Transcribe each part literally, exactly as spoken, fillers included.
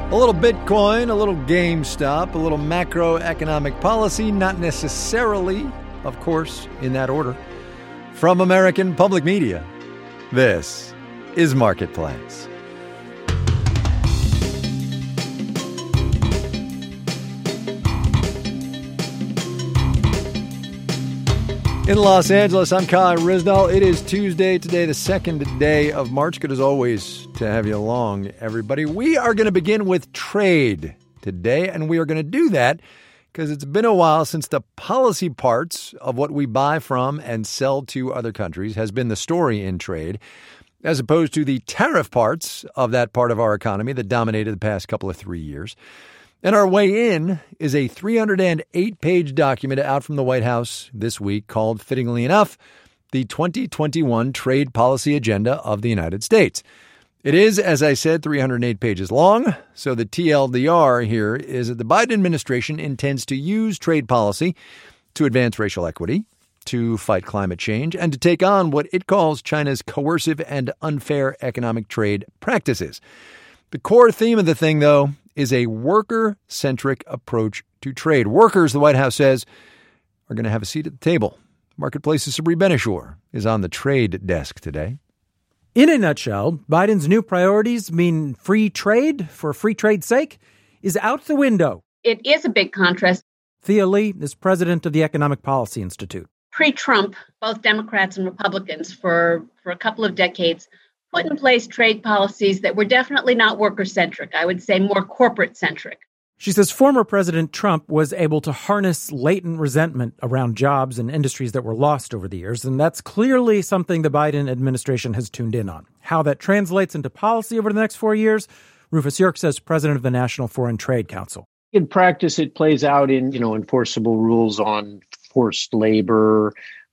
A little Bitcoin, a little GameStop, a little macroeconomic policy, not necessarily, of course, in that order. From American Public Media, this is Marketplace. In Los Angeles, I'm Kai Ryssdal. It is Tuesday today, the second day of March. Good as always to have you along, everybody. We are going to begin with trade today, and we are going to do that because it's been a while since the policy parts of what we buy from and sell to other countries has been the story in trade, as opposed to the tariff parts of that part of our economy that dominated the past couple of three years. And our way in is a three hundred eight page document out from the White House this week called, fittingly enough, the twenty twenty-one Trade Policy Agenda of the United States. It is, as I said, three hundred eight pages long, so the T L D R here is that the Biden administration intends to use trade policy to advance racial equity, to fight climate change, and to take on what it calls China's coercive and unfair economic trade practices. The core theme of the thing, though, is a worker-centric approach to trade. Workers, the White House says, are going to have a seat at the table. Marketplace's Sabri Ben-Achour is on the trade desk today. In a nutshell, Biden's new priorities mean free trade for free trade's sake is out the window. It is a big contrast. Thea Lee is president of the Economic Policy Institute. Pre-Trump, both Democrats and Republicans for, for a couple of decades put in place trade policies that were definitely not worker-centric. I would say more corporate-centric. She says former President Trump was able to harness latent resentment around jobs and industries that were lost over the years, and that's clearly something the Biden administration has tuned in on. How that translates into policy over the next four years, Rufus Yerkes says, president of the National Foreign Trade Council. In practice, it plays out in, you know, enforceable rules on forced labor,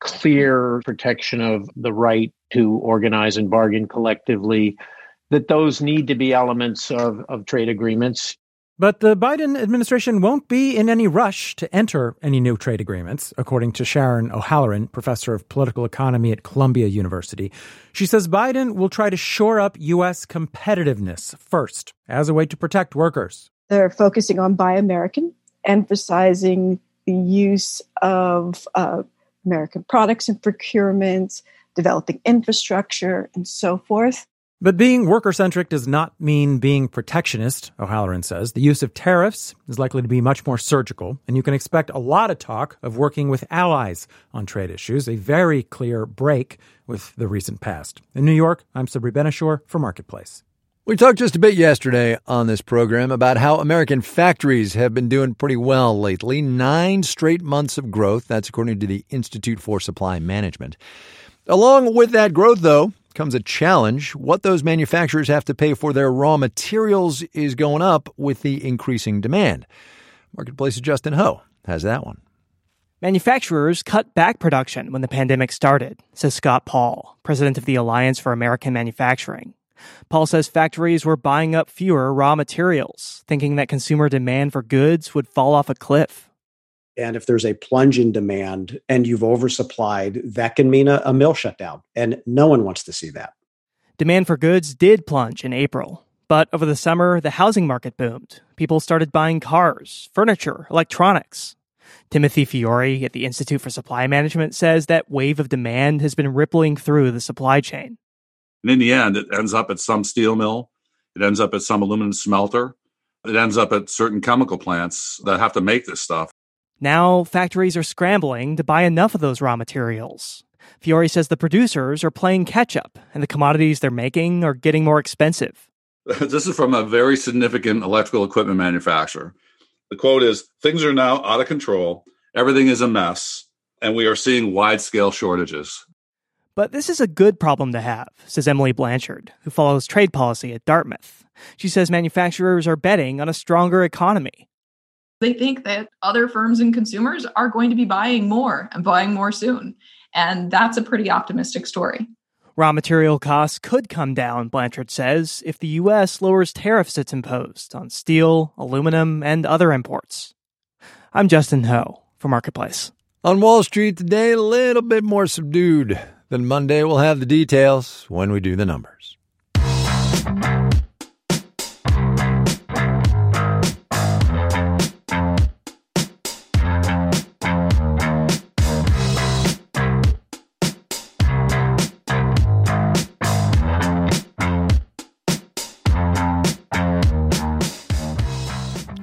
clear protection of the right to organize and bargain collectively, that those need to be elements of, of trade agreements. But the Biden administration won't be in any rush to enter any new trade agreements, according to Sharon O'Halloran, professor of political economy at Columbia University. She says Biden will try to shore up U S competitiveness first as a way to protect workers. They're focusing on Buy American, emphasizing the use of uh, American products and procurement, developing infrastructure, and so forth. But being worker-centric does not mean being protectionist, O'Halloran says. The use of tariffs is likely to be much more surgical, and you can expect a lot of talk of working with allies on trade issues, a very clear break with the recent past. In New York, I'm Sabri Ben-Achour for Marketplace. We talked just a bit yesterday on this program about how American factories have been doing pretty well lately. Nine straight months of growth. That's according to the Institute for Supply Management. Along with that growth, though, comes a challenge. What those manufacturers have to pay for their raw materials is going up with the increasing demand. Marketplace's Justin Ho has that one. Manufacturers cut back production when the pandemic started, says Scott Paul, president of the Alliance for American Manufacturing. Paul says factories were buying up fewer raw materials, thinking that consumer demand for goods would fall off a cliff. And if there's a plunge in demand and you've oversupplied, that can mean a, a mill shutdown. And no one wants to see that. Demand for goods did plunge in April. But over the summer, the housing market boomed. People started buying cars, furniture, electronics. Timothy Fiore at the Institute for Supply Management says that wave of demand has been rippling through the supply chain. And in the end, it ends up at some steel mill. It ends up at some aluminum smelter. It ends up at certain chemical plants that have to make this stuff. Now, factories are scrambling to buy enough of those raw materials. Fiore says the producers are playing catch-up, and the commodities they're making are getting more expensive. This is from a very significant electrical equipment manufacturer. The quote is, "Things are now out of control, everything is a mess, and we are seeing wide-scale shortages." But this is a good problem to have, says Emily Blanchard, who follows trade policy at Dartmouth. She says manufacturers are betting on a stronger economy. They think that other firms and consumers are going to be buying more and buying more soon. And that's a pretty optimistic story. Raw material costs could come down, Blanchard says, if the U S lowers tariffs it's imposed on steel, aluminum, and other imports. I'm Justin Ho for Marketplace. On Wall Street today, a little bit more subdued than Monday. We'll have the details when we do the numbers.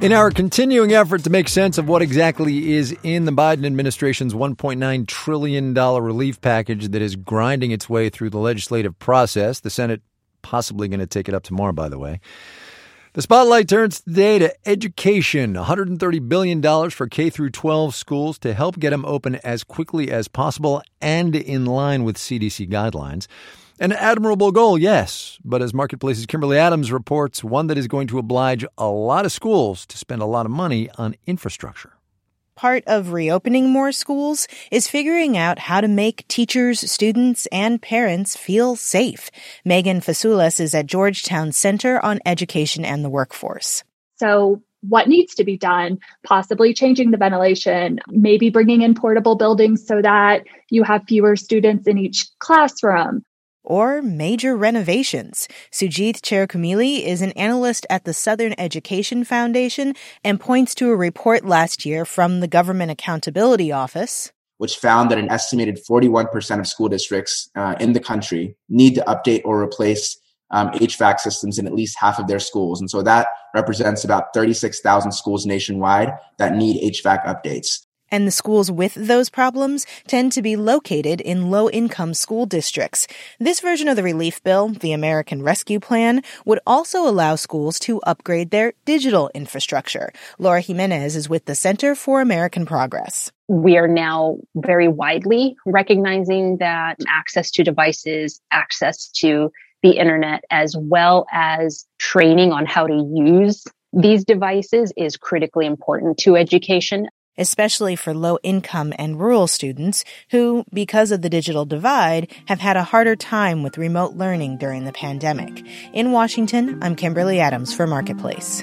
In our continuing effort to make sense of what exactly is in the Biden administration's one point nine trillion dollars relief package that is grinding its way through the legislative process, the Senate possibly going to take it up tomorrow, by the way. The spotlight turns today to education, one hundred thirty billion dollars for K through twelve schools to help get them open as quickly as possible and in line with C D C guidelines. An admirable goal, yes, but as Marketplace's Kimberly Adams reports, one that is going to oblige a lot of schools to spend a lot of money on infrastructure. Part of reopening more schools is figuring out how to make teachers, students, and parents feel safe. Megan Fasoulas is at Georgetown Center on Education and the Workforce. So what needs to be done? Possibly changing the ventilation, maybe bringing in portable buildings so that you have fewer students in each classroom. Or major renovations. Sujith Cherukumili is an analyst at the Southern Education Foundation and points to a report last year from the Government Accountability Office, which found that an estimated forty-one percent of school districts uh, in the country need to update or replace um, H V A C systems in at least half of their schools. And so that represents about thirty-six thousand schools nationwide that need H V A C updates. And the schools with those problems tend to be located in low-income school districts. This version of the relief bill, the American Rescue Plan, would also allow schools to upgrade their digital infrastructure. Laura Jimenez is with the Center for American Progress. We are now very widely recognizing that access to devices, access to the internet, as well as training on how to use these devices is critically important to education. Especially for low-income and rural students who, because of the digital divide, have had a harder time with remote learning during the pandemic. In Washington, I'm Kimberly Adams for Marketplace.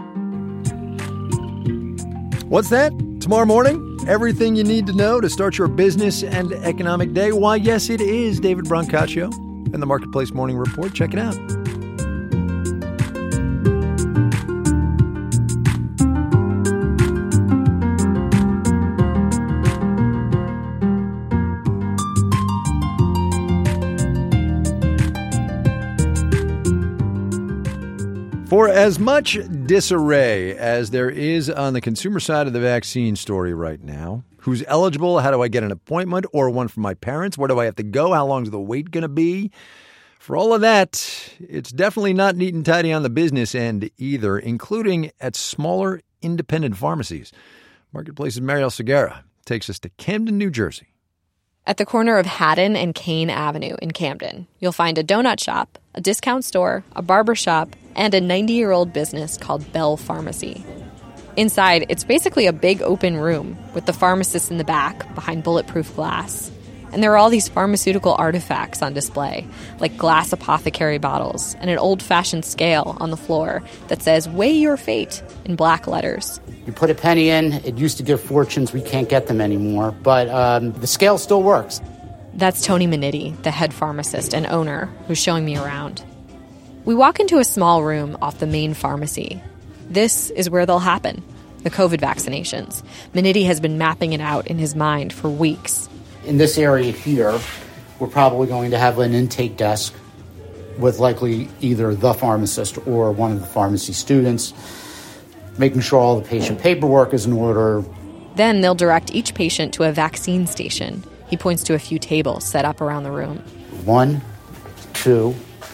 What's that? Tomorrow morning, everything you need to know to start your business and economic day. Why, yes, it is David Brancaccio and the Marketplace Morning Report. Check it out. For as much disarray as there is on the consumer side of the vaccine story right now, who's eligible, how do I get an appointment or one for my parents, where do I have to go, how long is the wait going to be? For all of that, it's definitely not neat and tidy on the business end either, including at smaller independent pharmacies. Marketplace's Marielle Segarra takes us to Camden, New Jersey. At the corner of Haddon and Kane Avenue in Camden, you'll find a donut shop, a discount store, a barber shop, and a ninety-year-old business called Bell Pharmacy. Inside, it's basically a big open room with the pharmacist in the back behind bulletproof glass. And there are all these pharmaceutical artifacts on display, like glass apothecary bottles and an old-fashioned scale on the floor that says, "Weigh your fate," in black letters. You put a penny in, it used to give fortunes, we can't get them anymore, but um, the scale still works. That's Tony Minetti, the head pharmacist and owner, who's showing me around. We walk into a small room off the main pharmacy. This is where they'll happen, the COVID vaccinations. Minetti has been mapping it out in his mind for weeks. In this area here, we're probably going to have an intake desk with likely either the pharmacist or one of the pharmacy students, making sure all the patient paperwork is in order. Then they'll direct each patient to a vaccine station. He points to a few tables set up around the room. One, two,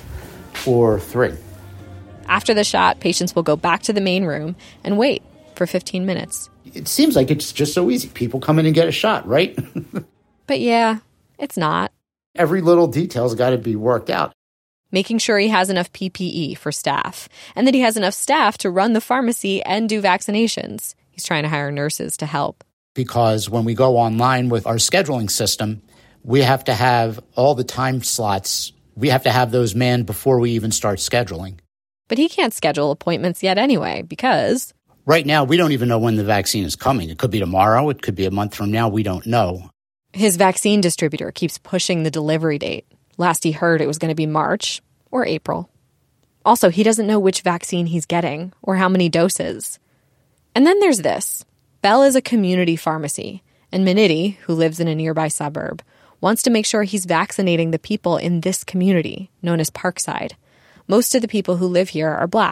or three. After the shot, patients will go back to the main room and wait for fifteen minutes. It seems like it's just so easy. People come in and get a shot, right? But yeah, it's not. Every little detail's got to be worked out. Making sure he has enough P P E for staff, and that he has enough staff to run the pharmacy and do vaccinations. He's trying to hire nurses to help. Because when we go online with our scheduling system, we have to have all the time slots. We have to have those manned before we even start scheduling. But he can't schedule appointments yet anyway, because... Right now, we don't even know when the vaccine is coming. It could be tomorrow. It could be a month from now. We don't know. His vaccine distributor keeps pushing the delivery date. Last he heard, it was going to be March or April. Also, he doesn't know which vaccine he's getting or how many doses. And then there's this. Bell is a community pharmacy, and Minetti, who lives in a nearby suburb, wants to make sure he's vaccinating the people in this community, known as Parkside. Most of the people who live here are black,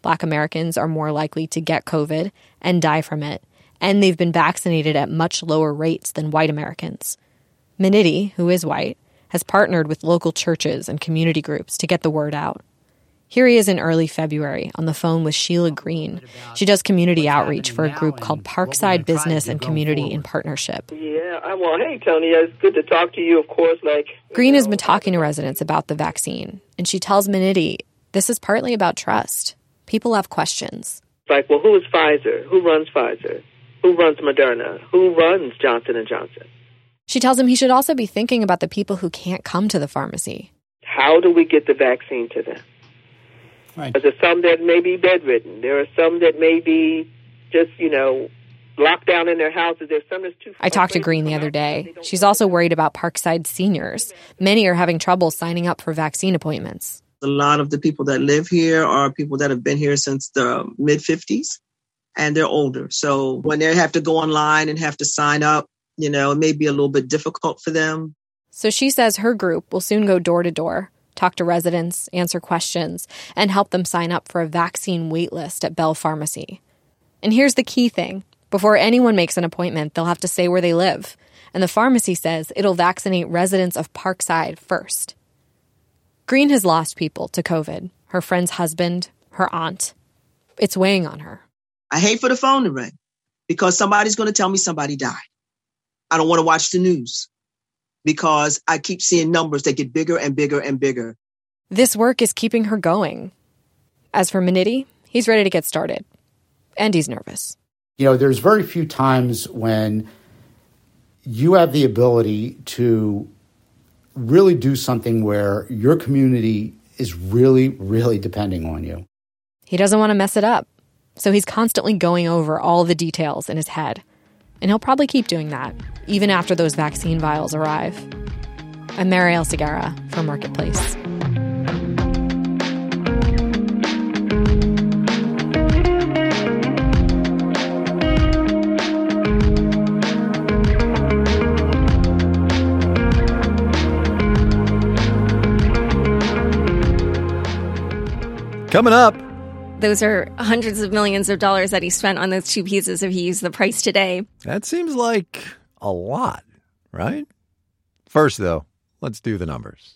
Black Americans are more likely to get COVID and die from it, and they've been vaccinated at much lower rates than white Americans. Maniti, who is white, has partnered with local churches and community groups to get the word out. Here he is in early February on the phone with Sheila Green. She does community outreach for a group called Parkside Business and Community in Partnership. Yeah, I, well, hey, Tony, it's good to talk to you, of course. Like Green has been talking to residents about the vaccine, and she tells Maniti this is partly about trust. People have questions. Like, well, who is Pfizer? Who runs Pfizer? Who runs Moderna? Who runs Johnson and Johnson? She tells him he should also be thinking about the people who can't come to the pharmacy. How do we get the vaccine to them? Right. There are some that may be bedridden. There are some that may be just, you know, locked down in their houses. There's some that's too. I talked to Green the other day. She's also worried about Parkside seniors. Many are having trouble signing up for vaccine appointments. A lot of the people that live here are people that have been here since the mid fifties, and they're older. So when they have to go online and have to sign up, you know, it may be a little bit difficult for them. So she says her group will soon go door to door, talk to residents, answer questions, and help them sign up for a vaccine wait list at Bell Pharmacy. And here's the key thing. Before anyone makes an appointment, they'll have to say where they live. And the pharmacy says it'll vaccinate residents of Parkside first. Green has lost people to COVID. Her friend's husband, her aunt. It's weighing on her. I hate for the phone to ring because somebody's going to tell me somebody died. I don't want to watch the news because I keep seeing numbers that get bigger and bigger and bigger. This work is keeping her going. As for Maniti, he's ready to get started. And he's nervous. You know, there's very few times when you have the ability to really do something where your community is really, really depending on you. He doesn't want to mess it up. So he's constantly going over all the details in his head. And he'll probably keep doing that, even after those vaccine vials arrive. I'm Marielle Segarra for Marketplace. Coming up. Those are hundreds of millions of dollars that he spent on those two pieces if he used the price today. That seems like a lot, right? First, though, let's do the numbers.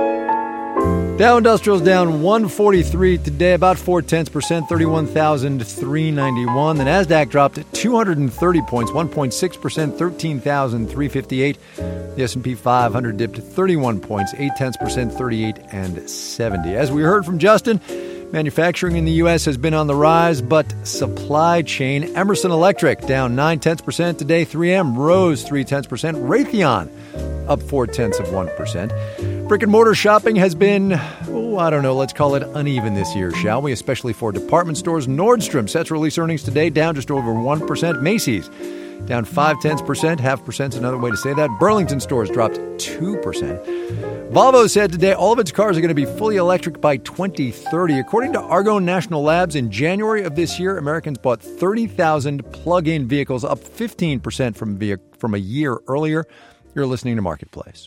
Dow Industrial's down one forty-three today, about four tenths percent, thirty-one thousand three hundred ninety-one. The Nasdaq dropped two hundred thirty points, one point six percent, thirteen thousand three hundred fifty-eight. The S and P five hundred dipped thirty-one points, eight tenths percent, thirty-eight and seventy. As we heard from Justin, manufacturing in the U S has been on the rise, but supply chain. Emerson Electric down nine tenths percent today. three M rose three tenths percent. Raytheon up four tenths of one percent. Brick and mortar shopping has been, oh, I don't know, let's call it uneven this year, shall we? Especially for department stores. Nordstrom set to release earnings today, down just over one percent. Macy's down five tenths percent. Half percent is another way to say that. Burlington stores dropped two percent. Volvo said today all of its cars are going to be fully electric by twenty thirty. According to Argonne National Labs, in January of this year, Americans bought thirty thousand plug-in vehicles, up fifteen percent from, from a year earlier. You're listening to Marketplace.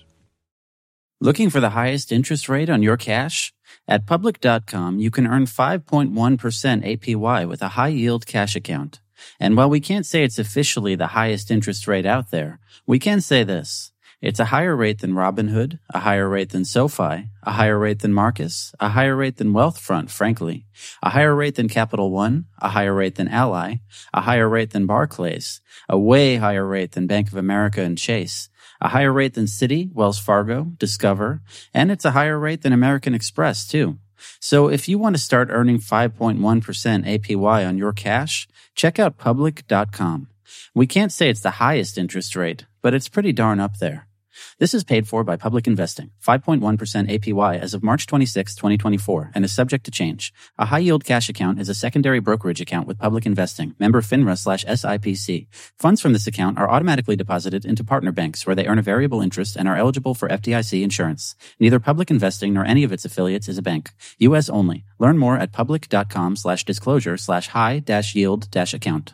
Looking for the highest interest rate on your cash? At Public dot com, you can earn five point one percent A P Y with a high-yield cash account. And while we can't say it's officially the highest interest rate out there, we can say this. It's a higher rate than Robinhood, a higher rate than SoFi, a higher rate than Marcus, a higher rate than Wealthfront, frankly, a higher rate than Capital One, a higher rate than Ally, a higher rate than Barclays, a way higher rate than Bank of America and Chase, a higher rate than Citi, Wells Fargo, Discover, and it's a higher rate than American Express, too. So if you want to start earning five point one percent A P Y on your cash, check out Public dot com. We can't say it's the highest interest rate, but it's pretty darn up there. This is paid for by Public Investing, five point one percent A P Y as of March twenty-sixth, twenty twenty-four, and is subject to change. A high-yield cash account is a secondary brokerage account with Public Investing, member FINRA slash S I P C. Funds from this account are automatically deposited into partner banks where they earn a variable interest and are eligible for F D I C insurance. Neither Public Investing nor any of its affiliates is a bank. U S only. Learn more at Public dot com slash disclosure slash high dash yield dash account.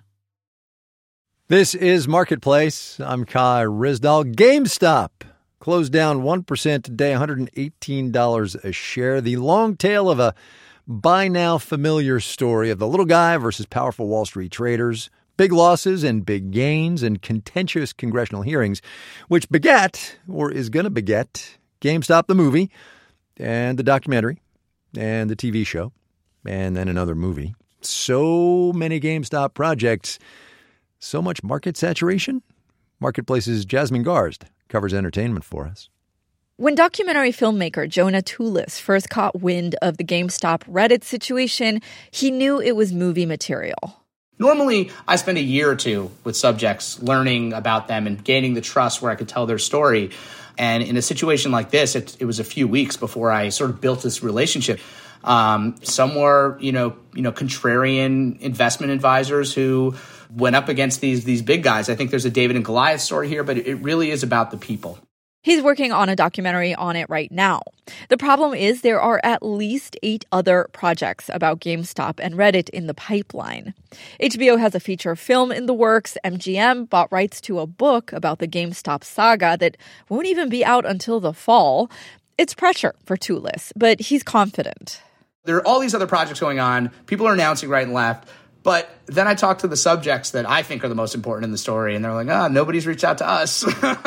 This is Marketplace. I'm Kai Ryssdal. GameStop closed down one percent today, one hundred eighteen dollars a share. The long tail of a by now familiar story of the little guy versus powerful Wall Street traders, big losses and big gains, and contentious congressional hearings, which beget, or is going to beget, GameStop the movie, and the documentary, and the T V show, and then another movie. So many GameStop projects, so much market saturation. Marketplace's Jasmine Garsd covers entertainment for us. When documentary filmmaker Jonah Tulis first caught wind of the GameStop Reddit situation, he knew it was movie material. Normally, I spend a year or two with subjects learning about them and gaining the trust where I could tell their story. And in a situation like this, it, it was a few weeks before I sort of built this relationship. Um, some were, you know, you know, contrarian investment advisors who went up against these these big guys. I think there's a David and Goliath story here, but it really is about the people. He's working on a documentary on it right now. The problem is there are at least eight other projects about GameStop and Reddit in the pipeline. H B O has a feature film in the works. M G M bought rights to a book about the GameStop saga that won't even be out until the fall. It's pressure for Tulis, but he's confident. There are all these other projects going on. People are announcing right and left. But then I talk to the subjects that I think are the most important in the story, and they're like, ah, oh, nobody's reached out to us.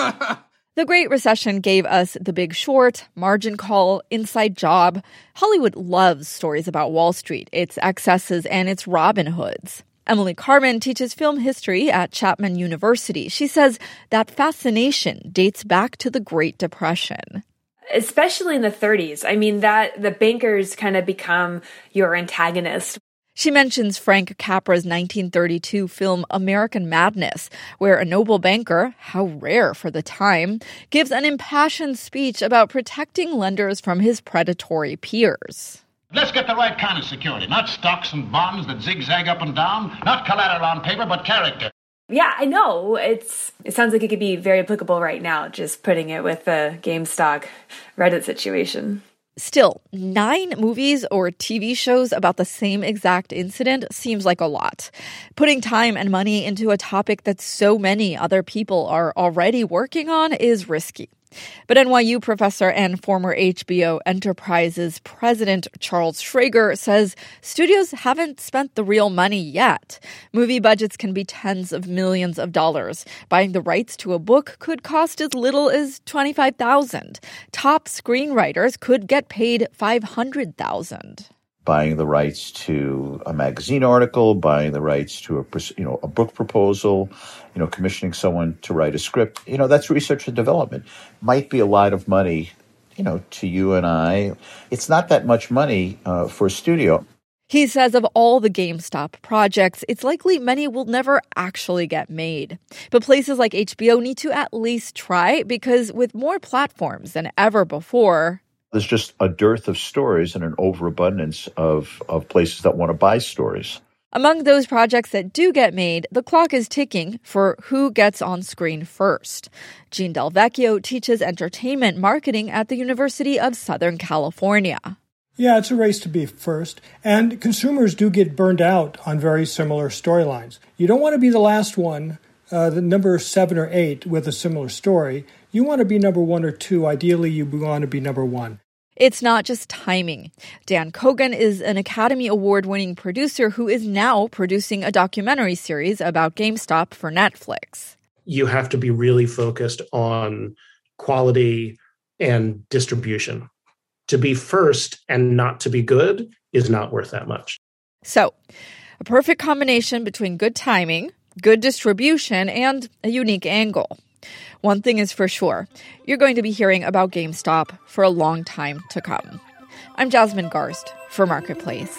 The Great Recession gave us The Big Short, Margin Call, Inside Job. Hollywood loves stories about Wall Street, its excesses, and its Robin Hoods. Emily Carmen teaches film history at Chapman University. She says that fascination dates back to the Great Depression. Especially in the thirties. I mean, that the bankers kind of become your antagonist. She mentions Frank Capra's nineteen thirty-two film American Madness, where a noble banker, how rare for the time, gives an impassioned speech about protecting lenders from his predatory peers. Let's get the right kind of security, not stocks and bonds that zigzag up and down, not collateral on paper, but character. Yeah, I know. It's it sounds like it could be very applicable right now, just putting it with the GameStop Reddit situation. Still, nine movies or T V shows about the same exact incident seems like a lot. Putting time and money into a topic that so many other people are already working on is risky. But N Y U professor and former H B O Enterprises president Charles Schrager says studios haven't spent the real money yet. Movie budgets can be tens of millions of dollars. Buying the rights to a book could cost as little as twenty-five thousand dollars. Top screenwriters could get paid five hundred thousand dollars. Buying the rights to a magazine article, buying the rights to a, you know, a book proposal, you know, commissioning someone to write a script, you know, that's research and development. Might be a lot of money, you know, to you and I. It's not that much money uh, for a studio. He says of all the GameStop projects, it's likely many will never actually get made. But places like H B O need to at least try, because with more platforms than ever before, there's just a dearth of stories and an overabundance of, of places that want to buy stories. Among those projects that do get made, the clock is ticking for who gets on screen first. Jean Del Vecchio teaches entertainment marketing at the University of Southern California. Yeah, it's a race to be first, and consumers do get burned out on very similar storylines. You don't want to be the last one, uh, the number seven or eight with a similar story. You want to be number one or two. Ideally, you want to be number one. It's not just timing. Dan Kogan is an Academy Award-winning producer who is now producing a documentary series about GameStop for Netflix. You have to be really focused on quality and distribution. To be first and not to be good is not worth that much. So, a perfect combination between good timing, good distribution, and a unique angle. One thing is for sure, you're going to be hearing about GameStop for a long time to come. I'm Jasmine Garsd for Marketplace.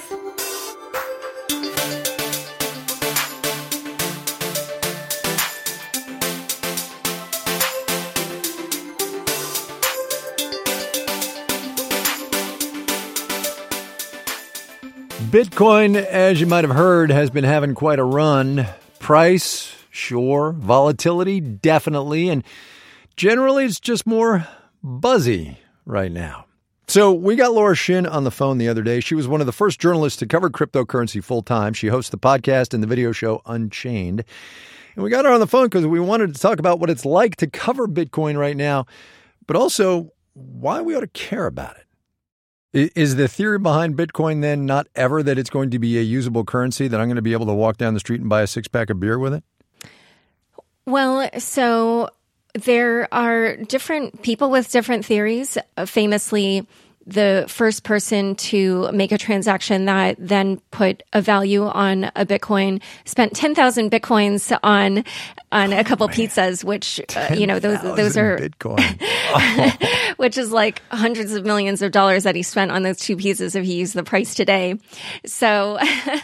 Bitcoin, as you might have heard, has been having quite a run. Price, sure. Volatility, definitely. And generally, it's just more buzzy right now. So we got Laura Shin on the phone the other day. She was one of the first journalists to cover cryptocurrency full-time. She hosts the podcast and the video show Unchained. And we got her on the phone because we wanted to talk about what it's like to cover Bitcoin right now, but also why we ought to care about it. Is the theory behind Bitcoin then not ever that it's going to be a usable currency, that I'm going to be able to walk down the street and buy a six-pack of beer with it? Well, so there are different people with different theories. Uh, famously, the first person to make a transaction that then put a value on a Bitcoin spent ten thousand Bitcoins on on a couple oh, pizzas, which, uh, you know, those those are Bitcoin. Oh. which is like hundreds of millions of dollars that he spent on those two pizzas if he used the price today. So,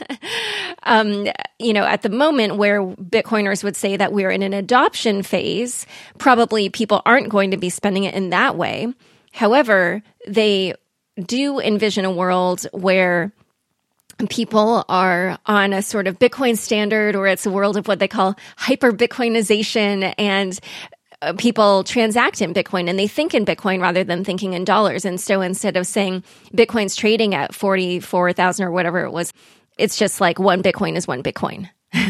um, you know, at the moment where Bitcoiners would say that we're in an adoption phase, probably people aren't going to be spending it in that way. However, they do envision a world where people are on a sort of Bitcoin standard, or it's a world of what they call hyper-Bitcoinization, and uh, people transact in Bitcoin and they think in Bitcoin rather than thinking in dollars. And so instead of saying Bitcoin's trading at forty-four thousand or whatever it was, it's just like one Bitcoin is one Bitcoin.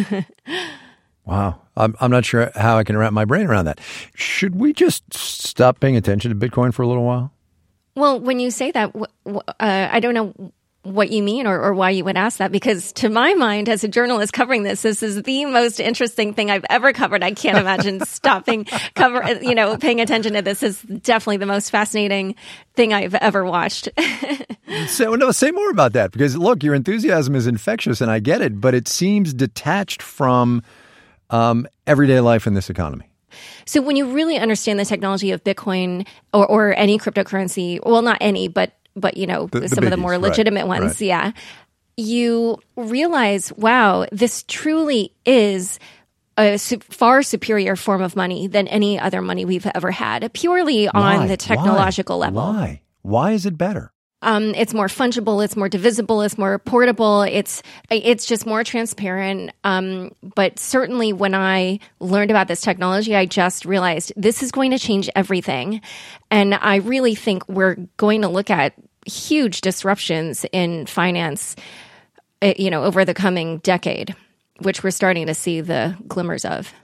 Wow. I'm I'm not sure how I can wrap my brain around that. Should we just stop paying attention to Bitcoin for a little while? Well, when you say that, uh, I don't know what you mean or, or why you would ask that, because to my mind, as a journalist covering this, this is the most interesting thing I've ever covered. I can't imagine stopping cover, you know, paying attention to this. Is definitely the most fascinating thing I've ever watched. So, no, say more about that, because look, your enthusiasm is infectious and I get it, but it seems detached from um, everyday life in this economy. So when you really understand the technology of Bitcoin or, or any cryptocurrency, well, not any, but but, you know, the, some the of the more legitimate right, ones. Right. Yeah. You realize, wow, this truly is a su- far superior form of money than any other money we've ever had, purely Why? on the technological Why? level. Why? Why is it better? Um, it's more fungible. It's more divisible. It's more portable. It's it's just more transparent. Um, but certainly when I learned about this technology, I just realized this is going to change everything. And I really think we're going to look at huge disruptions in finance, you know, over the coming decade, which we're starting to see the glimmers of.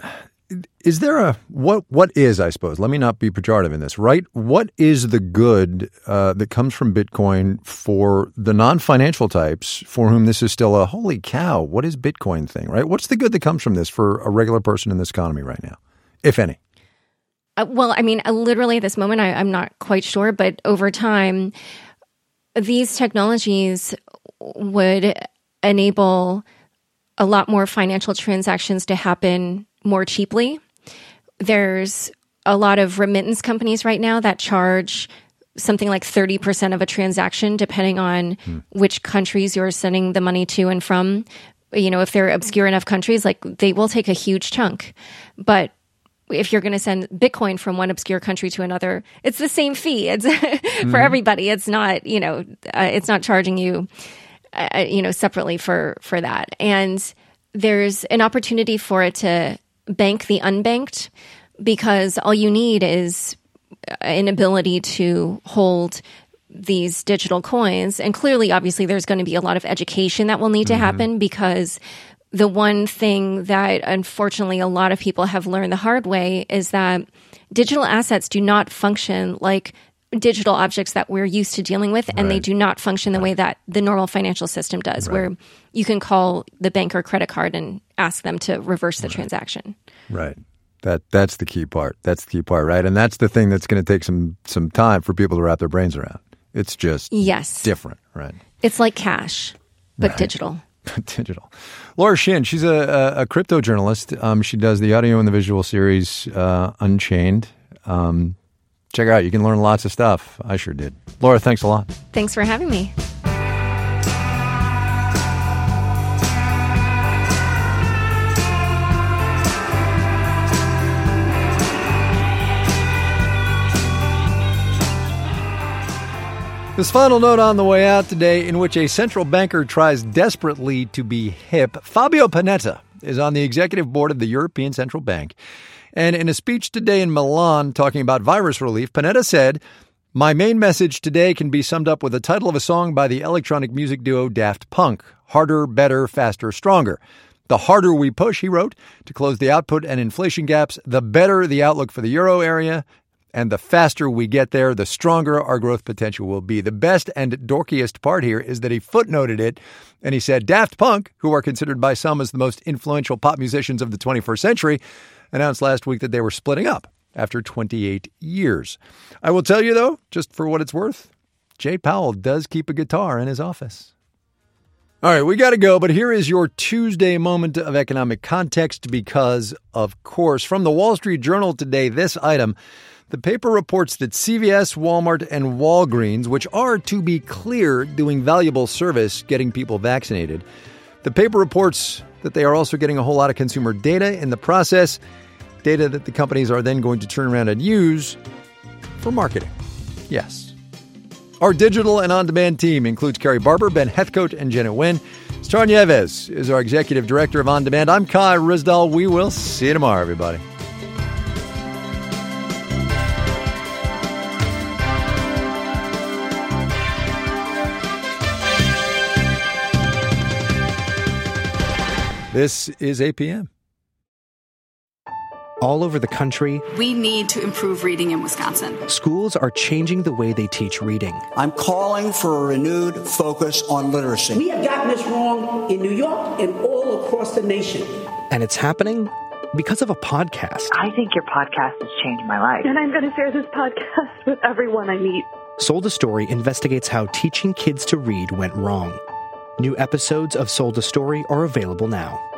Is there a, what, what is, I suppose, let me not be pejorative in this, right? What is the good uh, that comes from Bitcoin for the non-financial types for whom this is still a, holy cow, what is Bitcoin thing, right? What's the good that comes from this for a regular person in this economy right now, if any? Uh, well, I mean, uh, literally at this moment, I, I'm not quite sure, but over time, these technologies would enable a lot more financial transactions to happen more cheaply. There's a lot of remittance companies right now that charge something like thirty percent of a transaction, depending on hmm. which countries you're sending the money to and from. You know, if they're obscure enough countries, like they will take a huge chunk. But if you're going to send Bitcoin from one obscure country to another, it's the same fee. It's mm-hmm. for everybody. It's not, you know, uh, it's not charging you, uh, you know, separately for, for that. And there's an opportunity for it to bank the unbanked, because all you need is an ability to hold these digital coins. And clearly, obviously, there's going to be a lot of education that will need to mm-hmm. happen, because the one thing that unfortunately a lot of people have learned the hard way is that digital assets do not function like digital objects that we're used to dealing with, and right. they do not function the right. way that the normal financial system does, right. where you can call the bank or credit card and ask them to reverse the right. transaction. Right. That that's the key part. That's the key part, right? And that's the thing that's going to take some some time for people to wrap their brains around. It's just yes. different, right? It's like cash, but right. digital. Digital. Laura Shin, she's a, a, a crypto journalist. Um, she does the audio and the visual series uh, Unchained. Um, check her out. You can learn lots of stuff. I sure did. Laura, thanks a lot. Thanks for having me. This final note on the way out today, in which a central banker tries desperately to be hip. Fabio Panetta is on the executive board of the European Central Bank. And in a speech today in Milan talking about virus relief, Panetta said, "My main message today can be summed up with the title of a song by the electronic music duo Daft Punk, Harder, Better, Faster, Stronger. The harder we push," he wrote, "to close the output and inflation gaps, the better the outlook for the euro area And the faster we get there, the stronger our growth potential will be. The best and dorkiest part here is that he footnoted it, and he said Daft Punk, who are considered by some as the most influential pop musicians of the twenty-first century, announced last week that they were splitting up after twenty-eight years. I will tell you, though, just for what it's worth, Jay Powell does keep a guitar in his office. All right, we got to go, but here is your Tuesday moment of economic context because, of course, from the Wall Street Journal today, this item, the paper reports that C V S, Walmart, and Walgreens, which are, to be clear, doing valuable service getting people vaccinated, the paper reports that they are also getting a whole lot of consumer data in the process, data that the companies are then going to turn around and use for marketing. Yes. Our digital and on-demand team includes Carrie Barber, Ben Heathcote, and Jenna Nguyen. Star Nieves is our executive director of On Demand. I'm Kai Ryssdal. We will see you tomorrow, everybody. This is eight p.m. All over the country, we need to improve reading in Wisconsin. Schools are changing the way they teach reading. I'm calling for a renewed focus on literacy. We have gotten this wrong in New York and all across the nation. And it's happening because of a podcast. I think your podcast has changed my life. And I'm going to share this podcast with everyone I meet. Sold a Story investigates how teaching kids to read went wrong. New episodes of Sold a Story are available now.